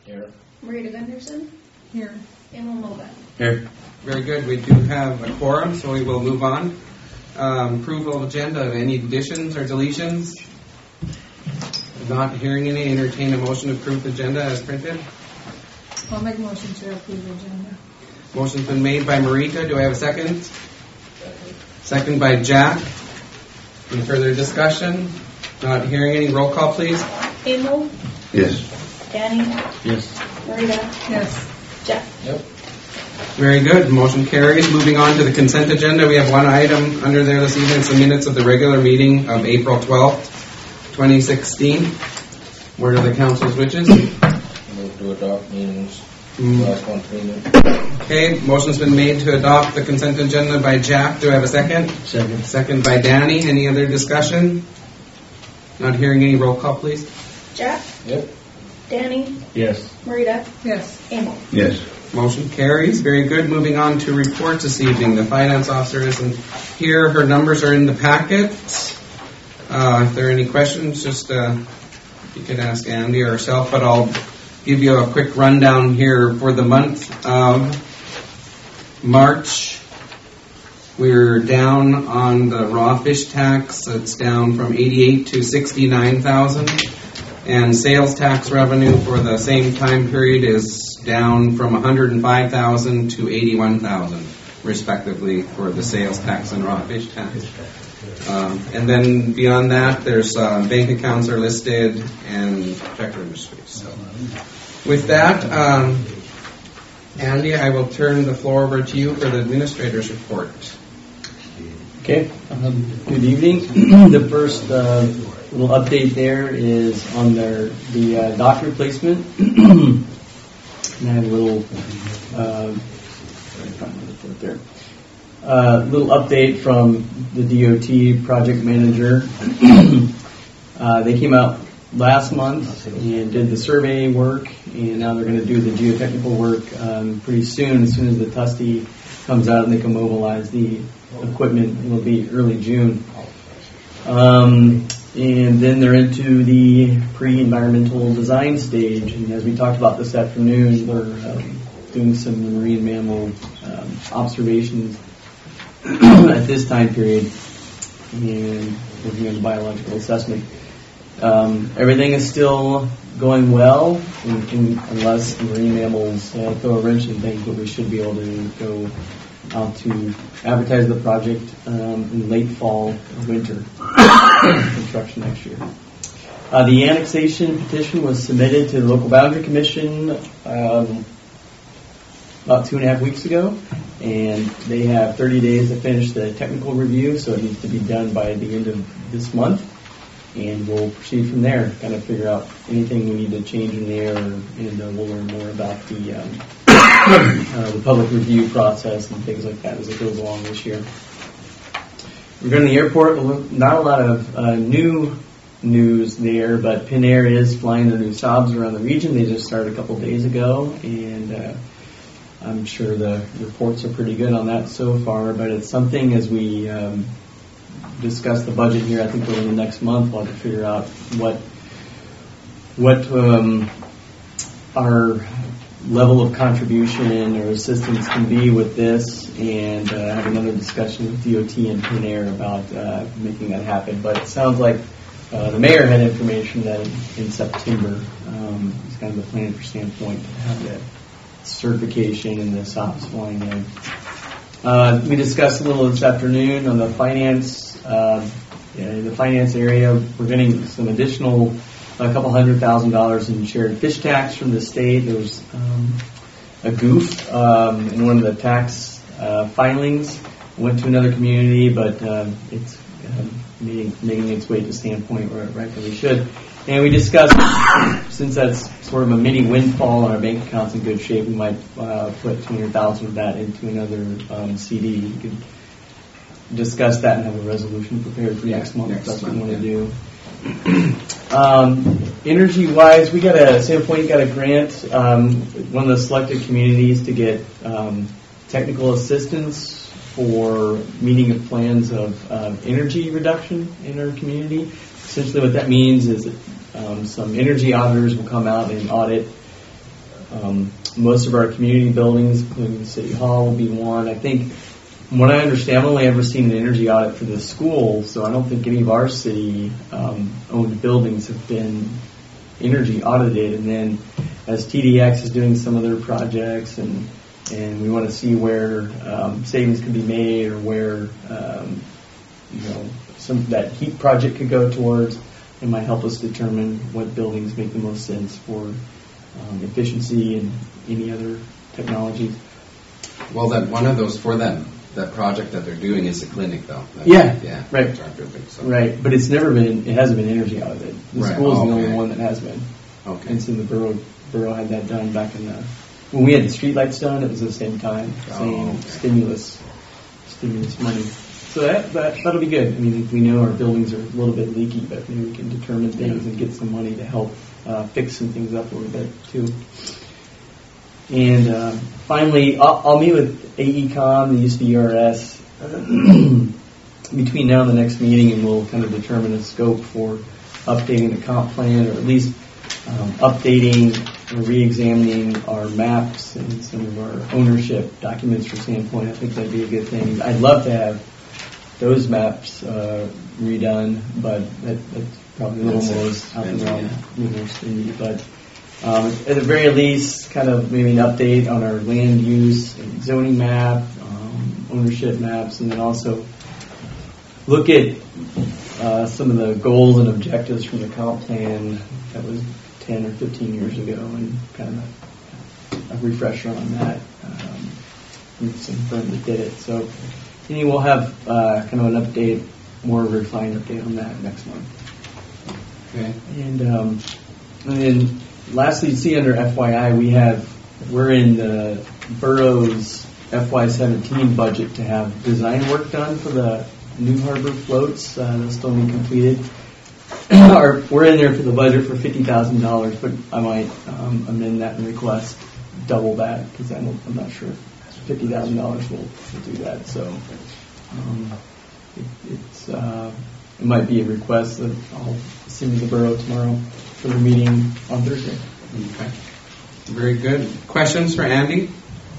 Here. Marita Gunderson. Here. Emil Moga. Here. Very good. We do have a quorum, so we will move on. Approval of agenda. Any additions or deletions? Not hearing any. Entertain a motion to approve the agenda as printed. I'll make a motion to approve the agenda. Motion's been made by Marita. Do I have a second? Second by Jack. Any further discussion? Not hearing any. Roll call, please. Emil. Yes. Danny. Yes. Marita. Yes. Jeff. Yep. Very good. Motion carries. Moving on to the consent agenda. We have one item under there this evening. It's the minutes of the regular meeting of April 12th, 2016. What are the council's wishes? Move to adopt meetings. Last one, 3 minutes. Okay, motion's been made to adopt the consent agenda by Jack. Do I have a second? Second. Second by Danny. Any other discussion? Not hearing any. Roll call, please. Jeff. Yep. Danny. Yes. Marita. Yes. Emil. Yes. Motion carries. Very good. Moving on to reports this evening. The finance officer isn't here. Her numbers are in the packet. If there are any questions, just you can ask Andy or herself, but I'll give you a quick rundown here for the month of March. We're down on the raw fish tax. It's down from 88 to 69,000. And sales tax revenue for the same time period is down from 105,000 to 81,000, respectively, for the sales tax and raw fish tax. And then beyond that, there's bank accounts are listed and check registries. So, with that, Andy, I will turn the floor over to you for the administrator's report. Okay, good evening. The first little update there is on the dock replacement. And I have a little little update from the DOT project manager. They came out last month and did the survey work, and now they're going to do the geotechnical work pretty soon. As soon as the TUSTE comes out and they can mobilize the equipment, it will be early June. And then they're into the pre-environmental design stage. And as we talked about this afternoon, we're doing some marine mammal observations at this time period and working on the biological assessment. Everything is still going well, unless marine mammals throw a wrench in things, but we should be able to go out to advertise the project in late fall or winter construction next year. The annexation petition was submitted to the Local Boundary Commission about 2.5 weeks ago, and they have 30 days to finish the technical review, so it needs to be done by the end of this month, and we'll proceed from there, kind of figure out anything we need to change in there, and we'll learn more about the public review process and things like that as it goes along this year. Regarding the airport, not a lot of new news there, but Pinair is flying their new Saabs around the region. They just started a couple days ago, and I'm sure the reports are pretty good on that so far, but it's something as we discuss the budget here, I think over the next month, we'll have to figure out what our level of contribution or assistance can be with this, and have another discussion with DOT and Pinair about making that happen. But it sounds like the mayor had information that in September is kind of the plan for standpoint to have that certification and the SOPs flying in. We discussed a little this afternoon on the finance area. We're getting some additional $200,000 in shared fish tax from the state. There was a goof in one of the tax filings. Went to another community, but it's making its way to standpoint where it rightfully should. And we discussed, since that's sort of a mini windfall and our bank account's in good shape, we might put $200,000 of that into another CD. You could discuss that and have a resolution prepared for next month if that's what you want to do. Energy-wise, we got Sandpoint got a grant, one of the selected communities to get technical assistance for meeting of plans of energy reduction in our community. Essentially what that means is that some energy auditors will come out and audit Most of our community buildings, including City Hall, will be one. I think, from what I understand, I've only ever seen an energy audit for the school, so I don't think any of our city-owned buildings have been energy audited. And then, as TDX is doing some of their projects, and we want to see where savings can be made, or where some that heat project could go towards, it might help us determine what buildings make the most sense for efficiency and any other technologies. Well, that one of those for that project that they're doing is the clinic, though. Yeah, right. That's our building, so. Right, but it hasn't been energy audited. The Right. school is the only Okay. one that has been. Okay. And so the borough had that done back when we had the streetlights done. It was at the same time, same okay. stimulus money. So that'll be good. I mean, we know our buildings are a little bit leaky, but maybe we can determine things and get some money to help fix some things up a little bit too. And finally, I'll meet with AECom, the USDRS, between now and the next meeting, and we'll kind of determine a scope for updating the comp plan, or at least updating or re-examining our maps and some of our ownership documents for Sandpoint. I think that'd be a good thing. I'd love to have those maps redone, but that's probably a little more out and around, but at the very least, kind of maybe an update on our land use and zoning map, ownership maps, and then also look at some of the goals and objectives from the comp plan that was 10 or 15 years ago, and kind of a refresher on that with some firm that did it. So anyway, we'll have kind of an update, more refined update on that next month. Okay. And then lastly, you see under FYI, we're in the borough's FY17 budget to have design work done for the New Harbor floats. They'll still be completed. We're in there for the budget for $50,000, but I might amend that and request double that, because I'm not sure if $50,000 will do that. So it might be a request that I'll send to the borough tomorrow for the meeting on Thursday. Okay. Very good. Questions for Andy?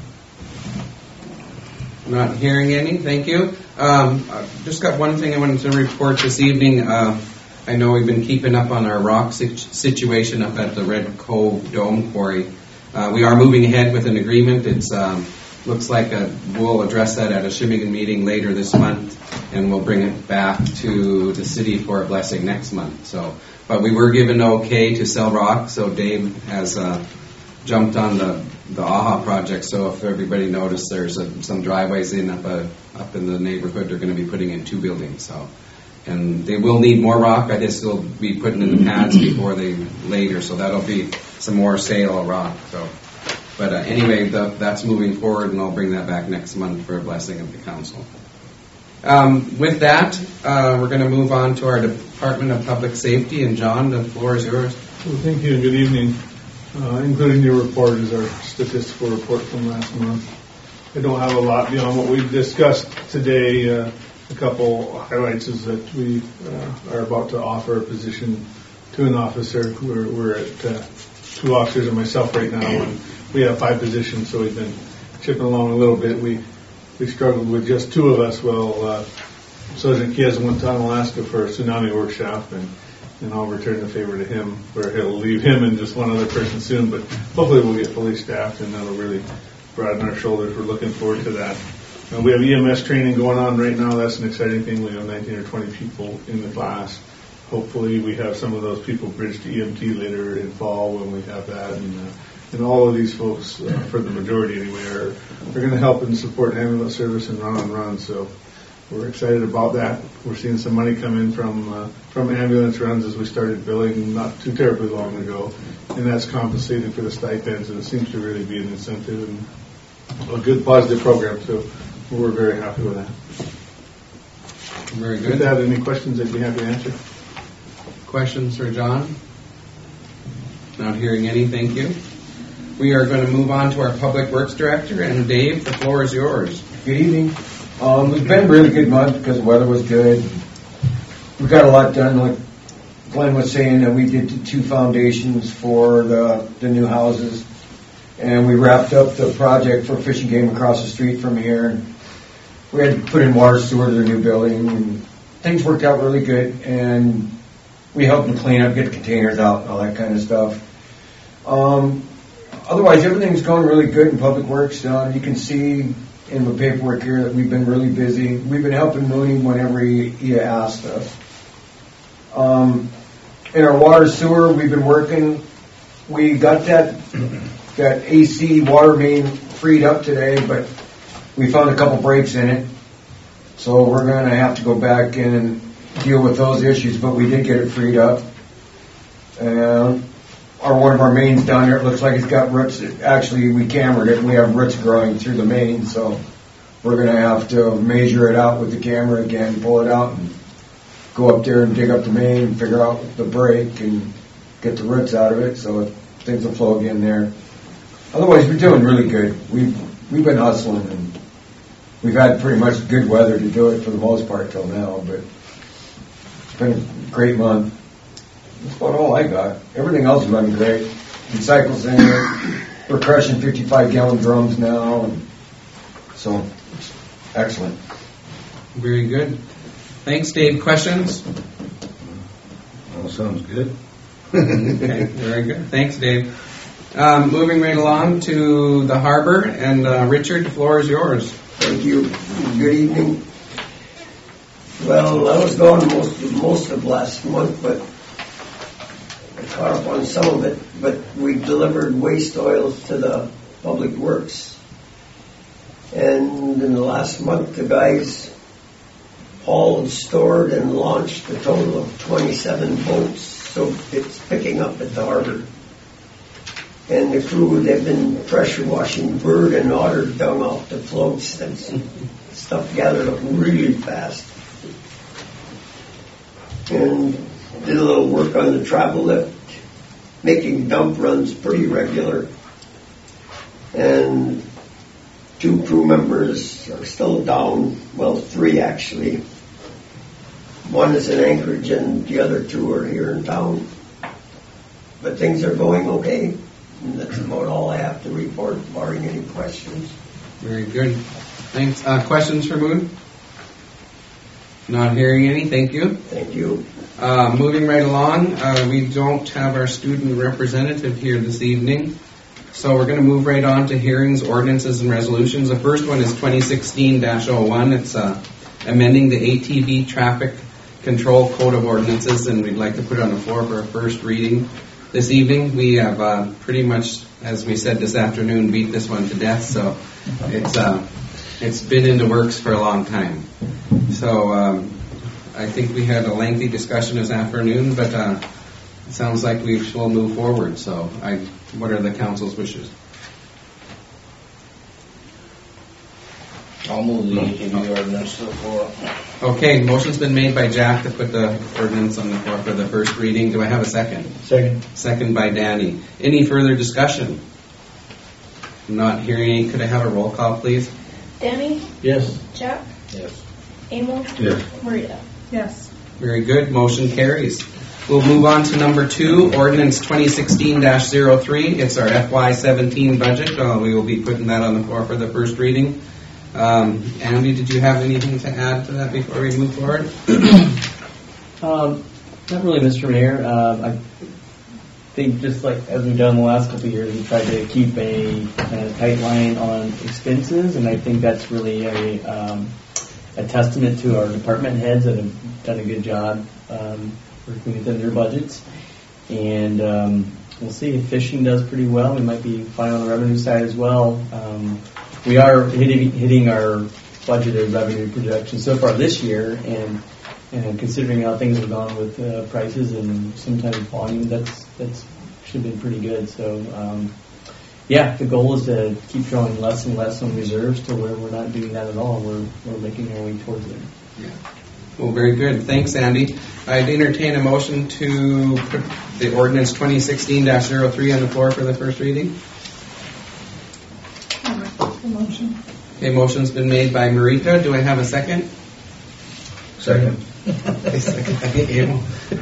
Not hearing any. Thank you. I've just got one thing I wanted to report this evening. I know we've been keeping up on our rock situation up at the Red Cove Dome Quarry. We are moving ahead with an agreement. It's looks like we'll address that at a Shimmigan meeting later this month, and we'll bring it back to the city for a blessing next month. So, but we were given okay to sell rock, so Dave has jumped on the AHA project. So if everybody noticed, there's some driveways up in the neighborhood. They're going to be putting in 2 buildings. So, and they will need more rock. I just will be putting in the pads before they later. So that'll be some more sale of rock. So, but anyway, that's moving forward, and I'll bring that back next month for a blessing of the council. With that, we're going to move on to our Department of Public Safety. And John, the floor is yours. Well, thank you and good evening. Including your report is our statistical report from last month. I don't have a lot beyond what we discussed today. A couple highlights is that we are about to offer a position to an officer. We're at 2 officers and myself right now, and we have 5 positions, so we've been chipping along a little bit. We struggled with just 2 of us. Well, Sergeant Kies went to Alaska for a tsunami workshop, and I'll return the favor to him, where he'll leave him and just one other person soon, but hopefully we'll get fully staffed, and that'll really broaden our shoulders. We're looking forward to that. We have EMS training going on right now. That's an exciting thing. We have 19 or 20 people in the class. Hopefully we have some of those people bridged to EMT later in fall when we have that, and all of these folks, for the majority anyway, are going to help and support ambulance service and run. So we're excited about that. We're seeing some money come in from ambulance runs as we started billing not too terribly long ago, and that's compensating for the stipends, and it seems to really be an incentive and a good positive program. So we're very happy with that. Very good. With that, any questions I'd be happy to answer. Questions for John? Not hearing any. Thank you. We are going to move on to our Public Works Director, and Dave, the floor is yours. Good evening. It's been a really good month because the weather was good. We got a lot done, like Glenn was saying, that we did 2 foundations for the new houses. And we wrapped up the project for Fish and Game across the street from here. And we had to put in water, sewer to the new building, and things worked out really good. And we helped them clean up, get the containers out, and all that kind of stuff. Otherwise, everything's going really good in Public Works. You can see in the paperwork here that we've been really busy. We've been helping Mooney whenever he asked us. In our water sewer, we've been working. We got that AC water main freed up today, but we found a couple breaks in it. So we're going to have to go back in and deal with those issues, but we did get it freed up. And one of our mains down here, it looks like it's got roots. Actually, we cambered it, and we have roots growing through the main, so we're going to have to measure it out with the camera again, pull it out, and go up there and dig up the main and figure out the break and get the roots out of it so things will flow again there. Otherwise, we're doing really good. We've been hustling, and we've had pretty much good weather to do it for the most part till now, but it's been a great month. That's about all I got. Everything else is running great. Recycle center, we're crushing 55-gallon drums now, and so it's excellent. Very good. Thanks, Dave. Questions? All sounds good. Okay, very good. Thanks, Dave. Moving right along to the harbor, and Richard, the floor is yours. Thank you. Good evening. Well, I was gone most of last month, but I caught up on some of it. But we delivered waste oils to the Public Works. And in the last month, the guys hauled, stored, and launched a total of 27 boats. So it's picking up at the harbor. And the crew, they've been pressure washing bird and otter dung off the floats. And stuff gathered up really fast. And did a little work on the travel lift, making dump runs pretty regular. And 2 crew members are still down, well, 3 actually. One is in Anchorage and the other 2 are here in town. But things are going okay. And that's about all I have to report, barring any questions. Very good. Thanks. Questions for Moon? Not hearing any. Thank you. Thank you. Moving right along, we don't have our student representative here this evening. So we're going to move right on to hearings, ordinances, and resolutions. The first one is 2016-01. It's amending the ATV Traffic Control Code of Ordinances, and we'd like to put it on the floor for a first reading this evening. We have pretty much, as we said this afternoon, beat this one to death, so it's been in the works for a long time. So I think we had a lengthy discussion this afternoon, but it sounds like we will move forward. So what are the council's wishes? I'll move the ATV ordinance to the floor. Okay, motion's been made by Jack to put the ordinance on the floor for the first reading. Do I have a second? Second. Second by Danny. Any further discussion? Not hearing any. Could I have a roll call, please? Danny, Yes. Jack, Yes. Amos, Yes. Marita. Yes. Very good. Motion carries. We'll move on to number 2, ordinance 2016-03. It's our FY17 budget. We will be putting that on the floor for the first reading. Andy, did you have anything to add to that before we move forward? Not really, Mr. Mayor. I think just like as we've done the last couple of years, we tried to keep a kind of tight line on expenses, and I think that's really a testament to our department heads that have done a good job working within their budgets. And we'll see if fishing does pretty well. We might be fine on the revenue side as well. We are hitting our budgeted revenue projection so far this year, and considering how things have gone with prices and sometimes volume, that's should have been pretty good. So, the goal is to keep drawing less and less on reserves to where we're not doing that at all. We're making our way towards it. Yeah. Well, very good. Thanks, Andy. I'd entertain a motion to put the ordinance 2016-03 on the floor for the first reading. I'll make the motion. Okay, motion's been made by Marita. Do I have a second? Second.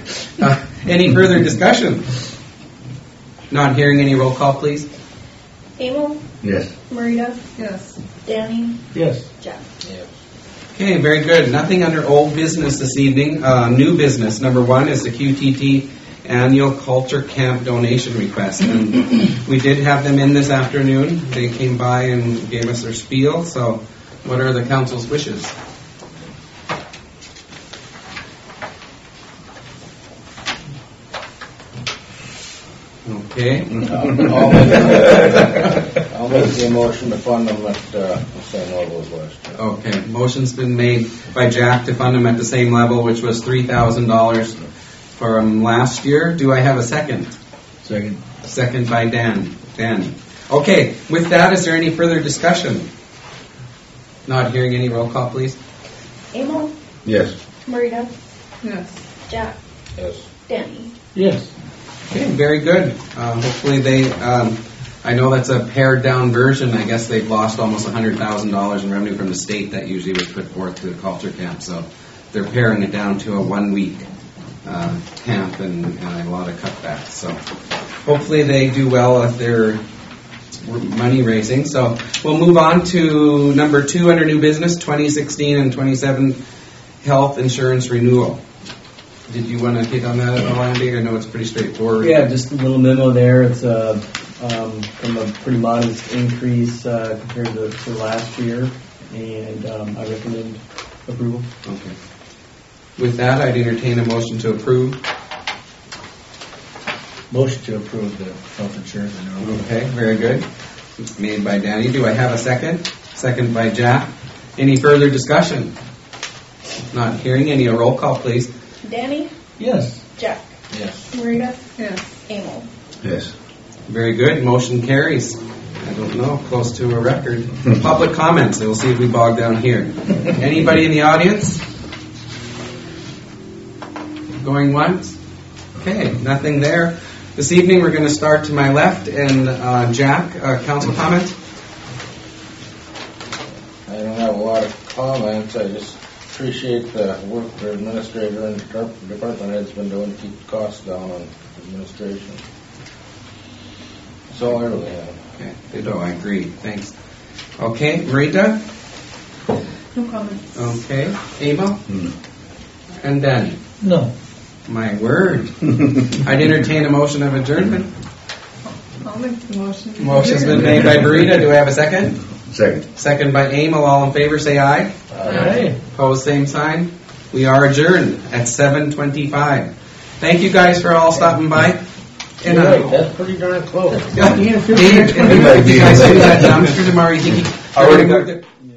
Any further discussion? Not hearing any. Roll call, please. Emil, Yes. Marita, Yes. Danny, Yes. Jeff. Yes. Okay, very good. Nothing under old business this evening. New business. Number 1 is the QTT annual culture camp donation request. And we did have them in this afternoon. They came by and gave us their spiel. So what are the council's wishes? Okay. I'll make the motion to fund them at the same level as last year. Okay. Motion's been made by Jack to fund them at the same level, which was $3,000 from last year. Do I have a second? Second. Second by Danny. Okay. With that, is there any further discussion? Not hearing any. Roll call, please. Emil, Yes. Marita, Yes. Jeff, Yes. Danny. Yes. Okay, very good. Hopefully they, I know that's a pared down version. I guess they've lost almost $100,000 in revenue from the state that usually was put forth to the culture camp. So they're paring it down to a 1-week camp and a lot of cutbacks. So hopefully they do well if they're money raising. So we'll move on to number 2 under new business, 2016 and 27 health insurance renewal. Did you want to hit on that at all, Andy? I know it's pretty straightforward. Yeah, just a little memo there. It's from a pretty modest increase compared to last year, and I recommend approval. Okay. With that, I'd entertain a motion to approve. Motion to approve the health insurance renewal. Okay, very good. Made by Danny. Do I have a second? Second by Jack. Any further discussion? Not hearing any. A roll call, please. Danny, Yes. Jeff, Yes. Marita, Yes. Emil. Yes. Very good. Motion carries. I don't know, close to a record. Public comments. We'll see if we bog down here. Anybody in the audience? Going once? Okay, nothing there. This evening we're going to start to my left, and Jack, council comments? I don't have a lot of comments. I just appreciate the work the administrator and department head's been doing to keep the costs down on administration. That's all I really have. Okay, ditto, I agree. Thanks. Okay, Marita? No comments. Okay, Emil? And Danny? No. My word. I'd entertain a motion of adjournment. I'll make the motion. Motion's been made by Marita. Do I have a second? Second. Second by Emil. All in favor, say aye. Aye. Opposed, same sign. We are adjourned at 7:25. Thank you guys for all stopping by. And That's pretty darn close. Dave, if you guys do that dumpster tomorrow, you think you already got it?